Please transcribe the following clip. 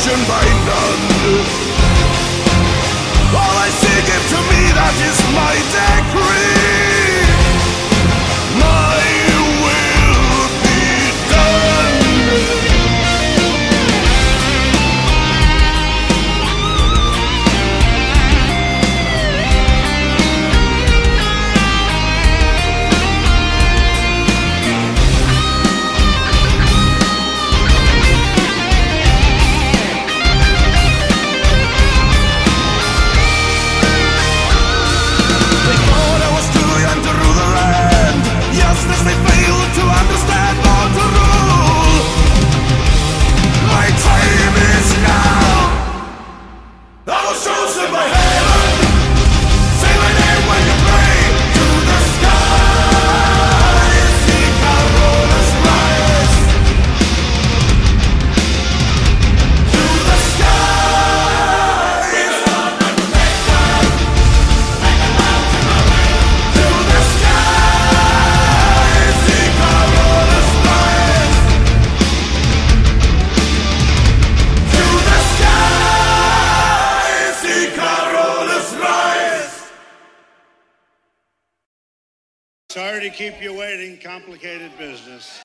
questioned by none. All I say, give to me, that is my decree. My will be done. They failed to understand or to rule. My time is now. I was chosen by heaven. Say my name when you pray to the sky. See Coronas rise. To the sky. It's not the protection. Make a love to my way. To the sky. Sorry to keep you waiting, complicated business.